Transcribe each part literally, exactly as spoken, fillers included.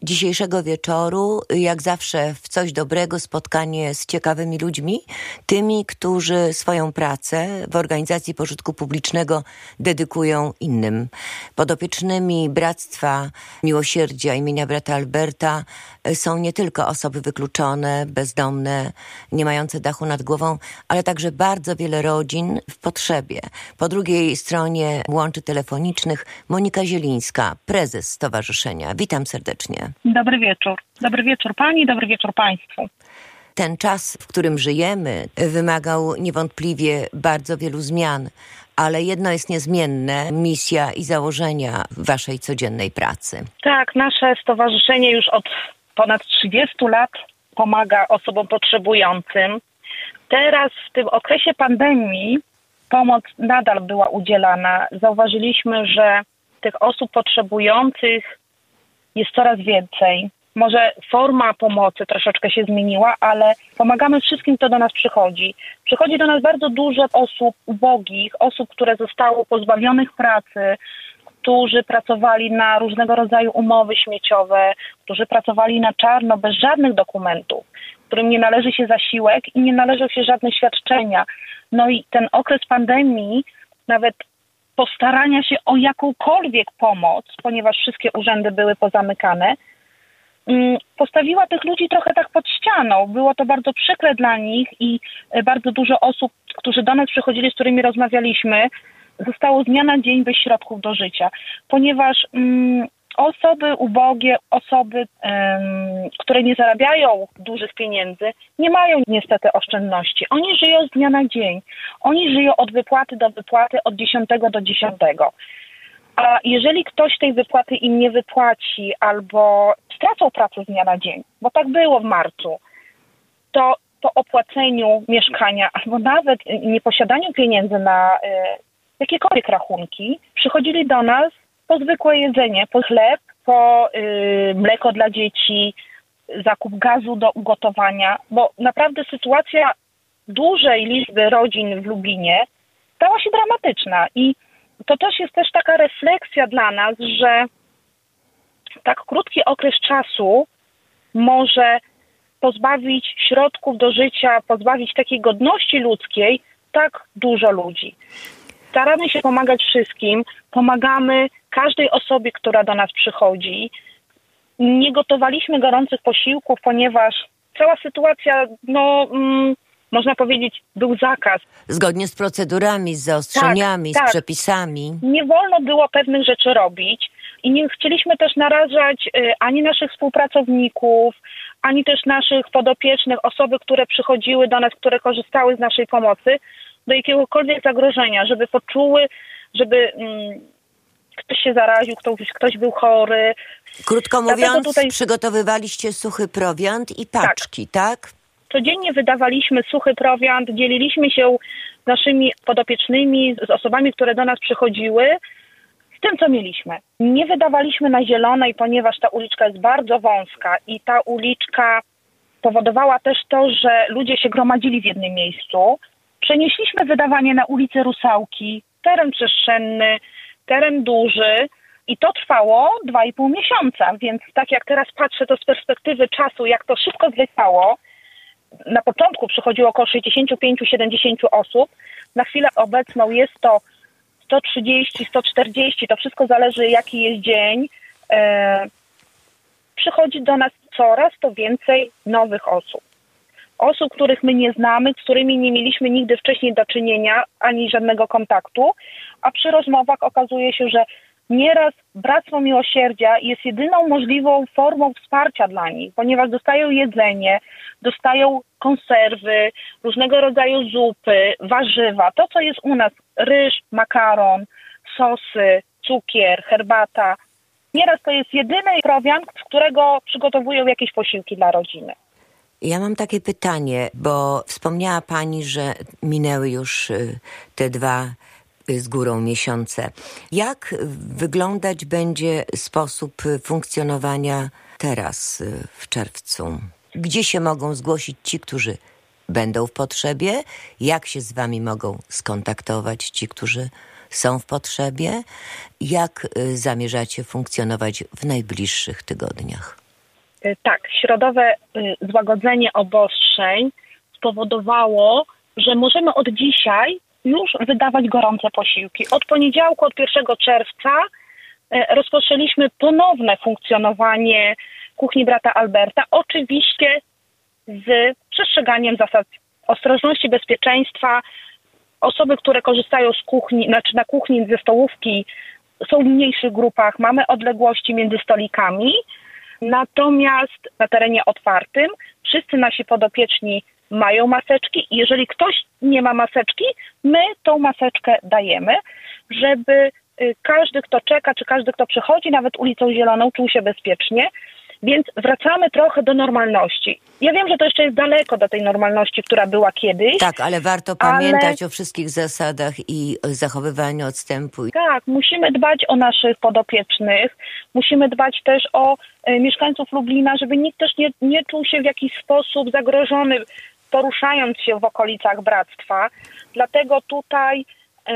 dzisiejszego wieczoru, jak zawsze w coś dobrego, spotkanie z ciekawymi ludźmi, tymi, którzy swoją pracę w organizacji pożytku publicznego dedykują innym. Podopiecznymi Bractwa Miłosierdzia imienia brata Alberta są nie tylko osoby wykluczone, bezdomne, nie mające dachu nad głową, ale także bardzo wiele rodzin w potrzebie. Po drugiej stronie łączy telefonicznych Monika Zielińska, prezes stowarzyszenia. Witam serdecznie. Dobry wieczór. Dobry wieczór pani, dobry wieczór państwu. Ten czas, w którym żyjemy, wymagał niewątpliwie bardzo wielu zmian, ale jedno jest niezmienne, misja i założenia waszej codziennej pracy. Tak, nasze stowarzyszenie już od ponad trzydziestu lat pomaga osobom potrzebującym. Teraz w tym okresie pandemii pomoc nadal była udzielana. Zauważyliśmy, że tych osób potrzebujących jest coraz więcej. Może forma pomocy troszeczkę się zmieniła, ale pomagamy wszystkim, kto do nas przychodzi. Przychodzi do nas bardzo dużo osób ubogich, osób, które zostały pozbawionych pracy, którzy pracowali na różnego rodzaju umowy śmieciowe, którzy pracowali na czarno, bez żadnych dokumentów, którym nie należy się zasiłek i nie należą się żadne świadczenia. No i ten okres pandemii, nawet postarania się o jakąkolwiek pomoc, ponieważ wszystkie urzędy były pozamykane, postawiła tych ludzi trochę tak pod ścianą. Było to bardzo przykre dla nich i bardzo dużo osób, którzy do nas przychodzili, z którymi rozmawialiśmy, zostało z dnia na dzień bez środków do życia, ponieważ um, osoby ubogie, osoby, um, które nie zarabiają dużych pieniędzy, nie mają niestety oszczędności. Oni żyją z dnia na dzień. Oni żyją od wypłaty do wypłaty, od dziesiątego do dziesiątego. A jeżeli ktoś tej wypłaty im nie wypłaci albo stracą pracę z dnia na dzień, bo tak było w marcu, to po opłaceniu mieszkania albo nawet nieposiadaniu pieniędzy na y, jakiekolwiek rachunki, przychodzili do nas po zwykłe jedzenie, po chleb, po y, mleko dla dzieci, zakup gazu do ugotowania, bo naprawdę sytuacja dużej liczby rodzin w Lublinie stała się dramatyczna i to też jest też taka refleksja dla nas, że tak krótki okres czasu może pozbawić środków do życia, pozbawić takiej godności ludzkiej tak dużo ludzi. Staramy się pomagać wszystkim, pomagamy każdej osobie, która do nas przychodzi. Nie gotowaliśmy gorących posiłków, ponieważ cała sytuacja, no... Mm, można powiedzieć, był zakaz. Zgodnie z procedurami, z zaostrzeniami, tak, z tak. przepisami. Nie wolno było pewnych rzeczy robić i nie chcieliśmy też narażać y, ani naszych współpracowników, ani też naszych podopiecznych, osoby, które przychodziły do nas, które korzystały z naszej pomocy, do jakiegokolwiek zagrożenia, żeby poczuły, żeby mm, ktoś się zaraził, ktoś, ktoś był chory. Krótko mówiąc, tutaj... przygotowywaliście suchy prowiant i paczki, tak? tak? Codziennie wydawaliśmy suchy prowiant, dzieliliśmy się z naszymi podopiecznymi, z osobami, które do nas przychodziły, z tym, co mieliśmy. Nie wydawaliśmy na zielonej, ponieważ ta uliczka jest bardzo wąska i ta uliczka powodowała też to, że ludzie się gromadzili w jednym miejscu. Przenieśliśmy wydawanie na ulicę Rusałki, teren przestrzenny, teren duży i to trwało dwa i pół miesiąca, więc tak jak teraz patrzę to z perspektywy czasu, jak to szybko zleciało, na początku przychodziło około sześćdziesiąt pięć do siedemdziesięciu osób. Na chwilę obecną jest to sto trzydzieści, sto czterdzieści. To wszystko zależy, jaki jest dzień. E, przychodzi do nas coraz to więcej nowych osób. Osób, których my nie znamy, z którymi nie mieliśmy nigdy wcześniej do czynienia, ani żadnego kontaktu. A przy rozmowach okazuje się, że nieraz Bractwo Miłosierdzia jest jedyną możliwą formą wsparcia dla nich, ponieważ dostają jedzenie, dostają konserwy, różnego rodzaju zupy, warzywa. To, co jest u nas, ryż, makaron, sosy, cukier, herbata. Nieraz to jest jedyny prowiant, z którego przygotowują jakieś posiłki dla rodziny. Ja mam takie pytanie, bo wspomniała pani, że minęły już te dwa z górą miesiące. Jak wyglądać będzie sposób funkcjonowania teraz w czerwcu? Gdzie się mogą zgłosić ci, którzy będą w potrzebie? Jak się z wami mogą skontaktować ci, którzy są w potrzebie? Jak zamierzacie funkcjonować w najbliższych tygodniach? Tak, środowe złagodzenie obostrzeń spowodowało, że możemy od dzisiaj już wydawać gorące posiłki. Od poniedziałku, od pierwszego czerwca rozpoczęliśmy ponowne funkcjonowanie kuchni brata Alberta, oczywiście z przestrzeganiem zasad ostrożności, bezpieczeństwa. Osoby, które korzystają z kuchni, znaczy na kuchni ze stołówki, są w mniejszych grupach, mamy odległości między stolikami, natomiast na terenie otwartym wszyscy nasi podopieczni mają maseczki i jeżeli ktoś nie ma maseczki, my tą maseczkę dajemy, żeby każdy, kto czeka, czy każdy, kto przychodzi nawet ulicą Zieloną, czuł się bezpiecznie, więc wracamy trochę do normalności. Ja wiem, że to jeszcze jest daleko do tej normalności, która była kiedyś. Tak, ale warto ale... pamiętać o wszystkich zasadach i zachowywaniu odstępu. Tak, musimy dbać o naszych podopiecznych, musimy dbać też o e, mieszkańców Lublina, żeby nikt też nie, nie czuł się w jakiś sposób zagrożony, poruszając się w okolicach Bractwa. Dlatego tutaj e,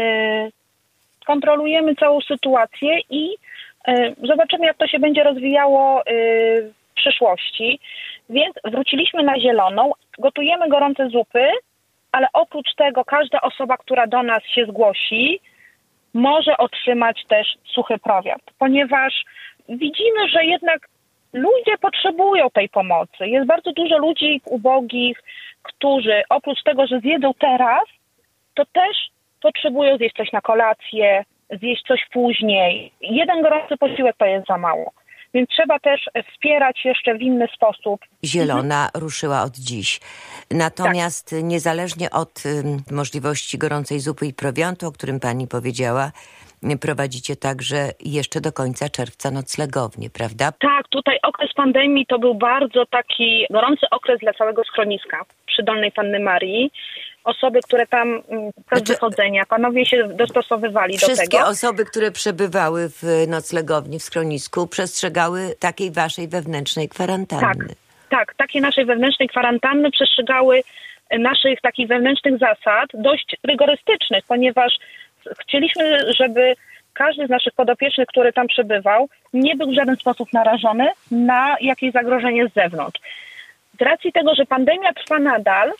kontrolujemy całą sytuację i zobaczymy, jak to się będzie rozwijało w przyszłości. Więc wróciliśmy na Zieloną, gotujemy gorące zupy, ale oprócz tego każda osoba, która do nas się zgłosi, może otrzymać też suchy prowiant, ponieważ widzimy, że jednak ludzie potrzebują tej pomocy. Jest bardzo dużo ludzi ubogich, którzy oprócz tego, że zjedzą teraz, to też potrzebują zjeść coś na kolację, zjeść coś później. Jeden gorący posiłek to jest za mało. Więc trzeba też wspierać jeszcze w inny sposób. Zielona mhm. ruszyła od dziś. Natomiast tak. niezależnie od y, możliwości gorącej zupy i prowiantu, o którym pani powiedziała, prowadzicie także jeszcze do końca czerwca noclegownię, prawda? Tak, tutaj okres pandemii to był bardzo taki gorący okres dla całego schroniska przy Dolnej Panny Marii. Osoby, które tam bez znaczy, wychodzenia, panowie się dostosowywali do tego. Wszystkie osoby, które przebywały w noclegowni, w schronisku, przestrzegały takiej waszej wewnętrznej kwarantanny. Tak, tak, takiej naszej wewnętrznej kwarantanny przestrzegały naszych takich wewnętrznych zasad, dość rygorystycznych, ponieważ chcieliśmy, żeby każdy z naszych podopiecznych, który tam przebywał, nie był w żaden sposób narażony na jakieś zagrożenie z zewnątrz. Z racji tego, że pandemia trwa nadal,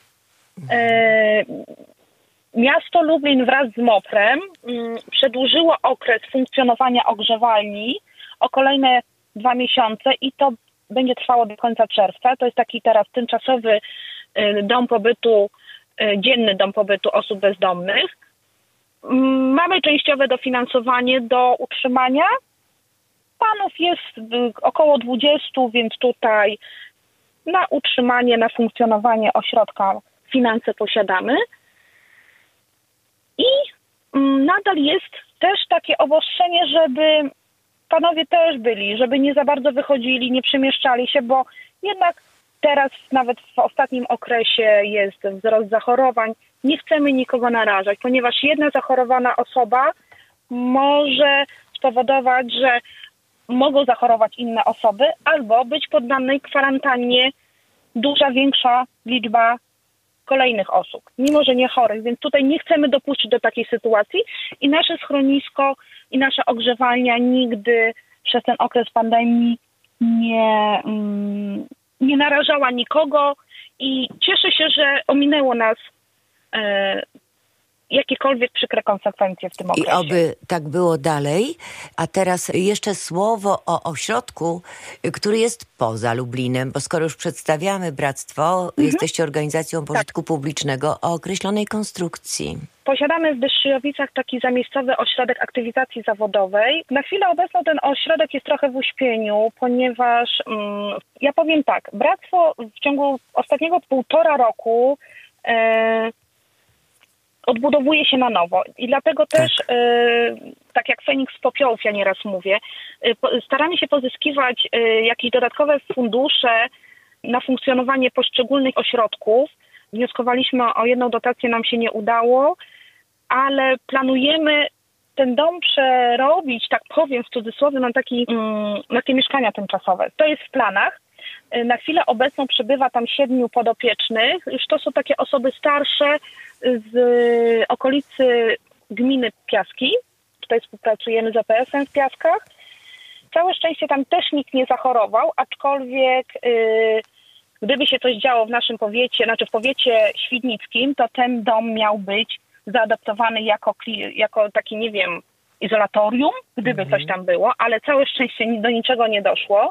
e, miasto Lublin wraz z MOPR-em m, przedłużyło okres funkcjonowania ogrzewalni o kolejne dwa miesiące i to będzie trwało do końca czerwca. To jest taki teraz tymczasowy e, dom pobytu, e, dzienny dom pobytu osób bezdomnych. Mamy częściowe dofinansowanie do utrzymania. Panów jest około dwudziestu, więc tutaj na utrzymanie, na funkcjonowanie ośrodka finanse posiadamy. I nadal jest też takie obostrzenie, żeby panowie też byli, żeby nie za bardzo wychodzili, nie przemieszczali się, bo jednak teraz nawet w ostatnim okresie jest wzrost zachorowań. Nie chcemy nikogo narażać, ponieważ jedna zachorowana osoba może spowodować, że mogą zachorować inne osoby albo być poddanej kwarantannie duża, większa liczba kolejnych osób, mimo że nie chorych. Więc tutaj nie chcemy dopuścić do takiej sytuacji i nasze schronisko i nasza ogrzewalnia nigdy przez ten okres pandemii nie, mm, nie narażała nikogo i cieszę się, że ominęło nas e, jakiekolwiek przykre konsekwencje w tym okresie. I oby tak było dalej. A teraz jeszcze słowo o ośrodku, który jest poza Lublinem, bo skoro już przedstawiamy Bractwo, mhm. jesteście organizacją pożytku tak. publicznego o określonej konstrukcji. Posiadamy w Dyszyjowicach taki zamiejscowy ośrodek aktywizacji zawodowej. Na chwilę obecną ten ośrodek jest trochę w uśpieniu, ponieważ mm, ja powiem tak, Bractwo w ciągu ostatniego półtora roku e, odbudowuje się na nowo i dlatego tak. też, e, tak jak Feniks z popiołów, ja nieraz mówię, e, po, staramy się pozyskiwać e, jakieś dodatkowe fundusze na funkcjonowanie poszczególnych ośrodków. Wnioskowaliśmy o jedną dotację, nam się nie udało, ale planujemy ten dom przerobić, tak powiem w cudzysłowie, na, taki, mm, na takie mieszkania tymczasowe. To jest w planach. Na chwilę obecną przybywa tam siedmiu podopiecznych. Już to są takie osoby starsze z okolicy gminy Piaski. Tutaj współpracujemy z A P S-em w Piaskach. Całe szczęście tam też nikt nie zachorował, aczkolwiek yy, gdyby się coś działo w naszym powiecie, znaczy w powiecie świdnickim, to ten dom miał być zaadaptowany jako, jako taki, nie wiem, izolatorium, gdyby mhm. coś tam było, ale całe szczęście do niczego nie doszło.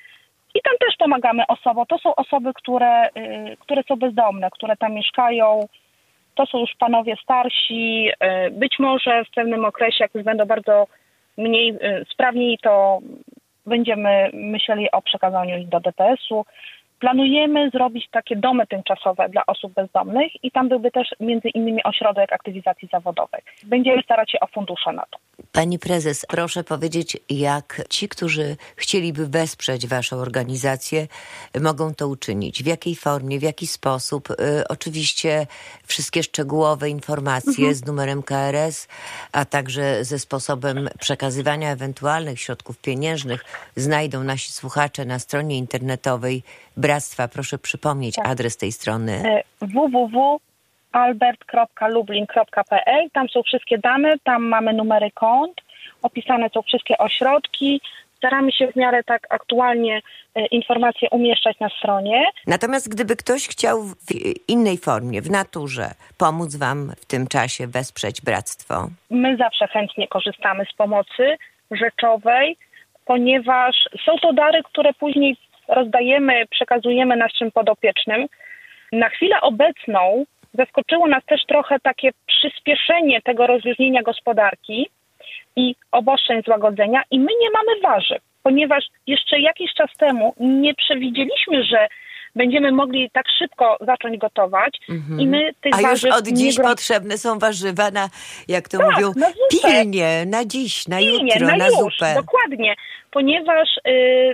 I tam też pomagamy osobom. To są osoby, które, yy, które są bezdomne, które tam mieszkają. To są już panowie starsi. Yy, być może w pewnym okresie, jak już będą bardzo mniej yy, sprawniej, to będziemy myśleli o przekazaniu ich do D P S-u. Planujemy zrobić takie domy tymczasowe dla osób bezdomnych i tam byłby też między innymi ośrodek aktywizacji zawodowej. Będziemy starać się o fundusze na to. Pani prezes, proszę powiedzieć, jak ci, którzy chcieliby wesprzeć waszą organizację, mogą to uczynić? W jakiej formie, w jaki sposób? Y, oczywiście wszystkie szczegółowe informacje mhm. z numerem K R S, a także ze sposobem przekazywania ewentualnych środków pieniężnych znajdą nasi słuchacze na stronie internetowej Bractwa. Proszę przypomnieć tak. adres tej strony. w w w kropka albert kropka lublin kropka p l. Tam są wszystkie dane, tam mamy numery kont, opisane są wszystkie ośrodki. Staramy się w miarę tak aktualnie e, informacje umieszczać na stronie. Natomiast gdyby ktoś chciał w innej formie, w naturze, pomóc wam w tym czasie, wesprzeć Bractwo? My zawsze chętnie korzystamy z pomocy rzeczowej, ponieważ są to dary, które później rozdajemy, przekazujemy naszym podopiecznym. Na chwilę obecną zaskoczyło nas też trochę takie przyspieszenie tego rozluźnienia gospodarki i obostrzeń złagodzenia i my nie mamy warzyw, ponieważ jeszcze jakiś czas temu nie przewidzieliśmy, że będziemy mogli tak szybko zacząć gotować mm-hmm. i my tych A warzyw... już od dziś gro... potrzebne są warzywa na, jak to tak, mówią, na zupę. pilnie, na dziś, na pilnie, jutro, na, na już, zupę. Dokładnie, ponieważ... Yy,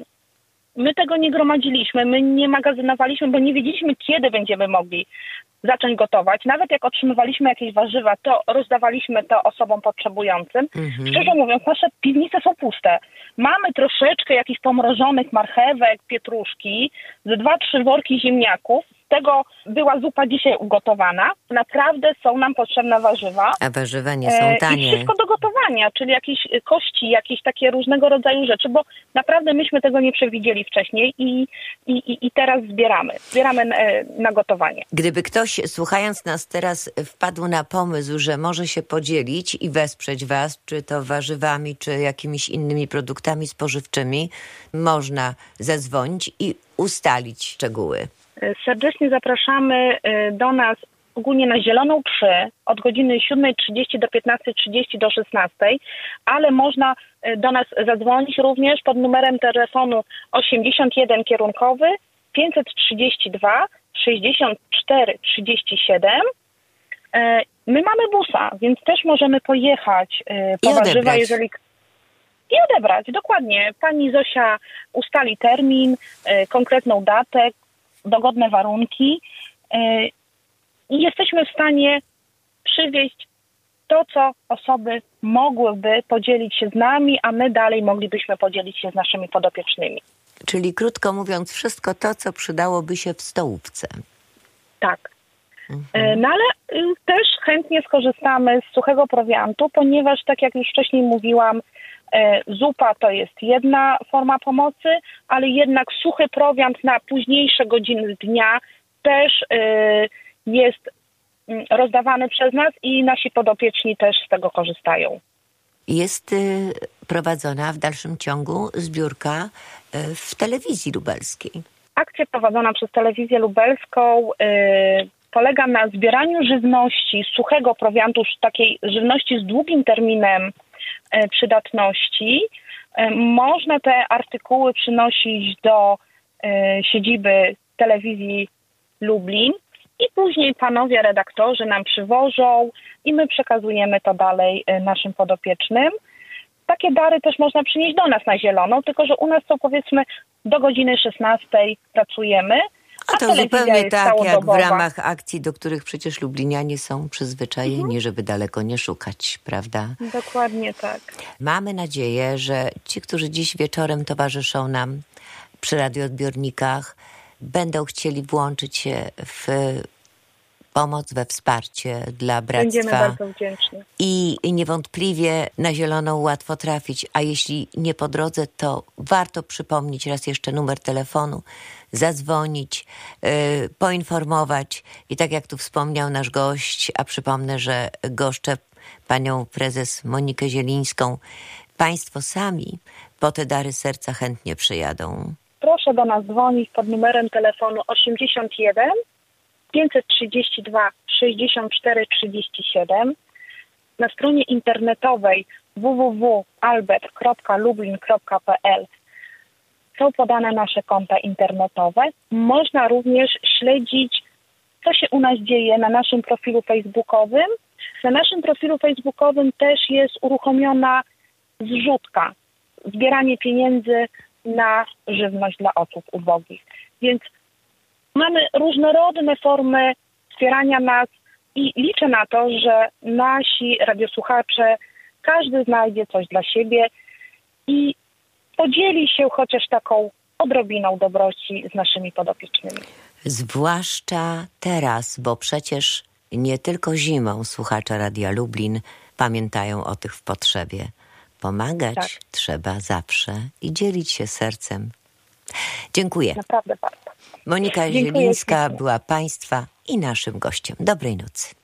My tego nie gromadziliśmy, my nie magazynowaliśmy, bo nie wiedzieliśmy, kiedy będziemy mogli zacząć gotować. Nawet jak otrzymywaliśmy jakieś warzywa, to rozdawaliśmy to osobom potrzebującym. Mhm. Szczerze mówiąc, nasze piwnice są puste. Mamy troszeczkę jakichś pomrożonych marchewek, pietruszki, ze dwa, trzy worki ziemniaków. Z tego była zupa dzisiaj ugotowana. Naprawdę są nam potrzebne warzywa. A warzywa nie są tanie. I wszystko do gotowania, czyli jakieś kości, jakieś takie różnego rodzaju rzeczy, bo naprawdę myśmy tego nie przewidzieli wcześniej i, i, i teraz zbieramy. Zbieramy na gotowanie. Gdyby ktoś, słuchając nas teraz, wpadł na pomysł, że może się podzielić i wesprzeć was, czy to warzywami, czy jakimiś innymi produktami spożywczymi, można zadzwonić i ustalić szczegóły. Serdecznie zapraszamy do nas ogólnie na Zieloną trzy od godziny siódma trzydzieści do piętnasta trzydzieści do szesnastej, ale można do nas zadzwonić również pod numerem telefonu osiemdziesiąt jeden kierunkowy pięćset trzydzieści dwa sześćdziesiąt cztery trzydzieści siedem. My mamy busa, więc też możemy pojechać po I warzywa, odebrać. jeżeli... I odebrać, dokładnie. Pani Zosia ustali termin, konkretną datę, dogodne warunki i jesteśmy w stanie przywieźć to, co osoby mogłyby podzielić się z nami, a my dalej moglibyśmy podzielić się z naszymi podopiecznymi. Czyli krótko mówiąc, wszystko to, co przydałoby się w stołówce. Tak. Mhm. No ale też chętnie skorzystamy z suchego prowiantu, ponieważ tak jak już wcześniej mówiłam, zupa to jest jedna forma pomocy, ale jednak suchy prowiant na późniejsze godziny dnia też jest rozdawany przez nas i nasi podopieczni też z tego korzystają. Jest prowadzona w dalszym ciągu zbiórka w telewizji lubelskiej. Akcja prowadzona przez telewizję lubelską polega na zbieraniu żywności, suchego prowiantu, takiej żywności z długim terminem przydatności. Można te artykuły przynosić do siedziby telewizji Lublin i później panowie redaktorzy nam przywożą i my przekazujemy to dalej naszym podopiecznym. Takie dary też można przynieść do nas na Zieloną, tylko że u nas to powiedzmy do godziny szesnastej pracujemy. A to zupełnie tak jak w ramach akcji, do których przecież lublinianie są przyzwyczajeni, mhm. żeby daleko nie szukać, prawda? Dokładnie tak. Mamy nadzieję, że ci, którzy dziś wieczorem towarzyszą nam przy radioodbiornikach, będą chcieli włączyć się w pomoc, we wsparcie dla Będziemy bractwa. bardzo wdzięczni. I niewątpliwie na zieloną łatwo trafić, a jeśli nie po drodze, to warto przypomnieć raz jeszcze numer telefonu, zadzwonić, yy, poinformować. I tak jak tu wspomniał nasz gość, a przypomnę, że goszczę panią prezes Monikę Zielińską, państwo sami po te dary serca chętnie przyjadą. Proszę do nas dzwonić pod numerem telefonu osiemdziesiąt jeden pięćset trzydzieści dwa sześćdziesiąt cztery trzydzieści siedem. Na stronie internetowej w w w kropka albert kropka lublin kropka p l są podane nasze konta internetowe. Można również śledzić, co się u nas dzieje na naszym profilu facebookowym. Na naszym profilu facebookowym też jest uruchomiona zrzutka, zbieranie pieniędzy na żywność dla osób ubogich. Więc mamy różnorodne formy wspierania nas i liczę na to, że nasi radiosłuchacze, każdy znajdzie coś dla siebie i podzieli się chociaż taką odrobiną dobroci z naszymi podopiecznymi. Zwłaszcza teraz, bo przecież nie tylko zimą słuchacze Radia Lublin pamiętają o tych w potrzebie. Pomagać tak. trzeba zawsze i dzielić się sercem. Dziękuję. Naprawdę bardzo. Monika Zielińska była państwa i naszym gościem. Dobrej nocy.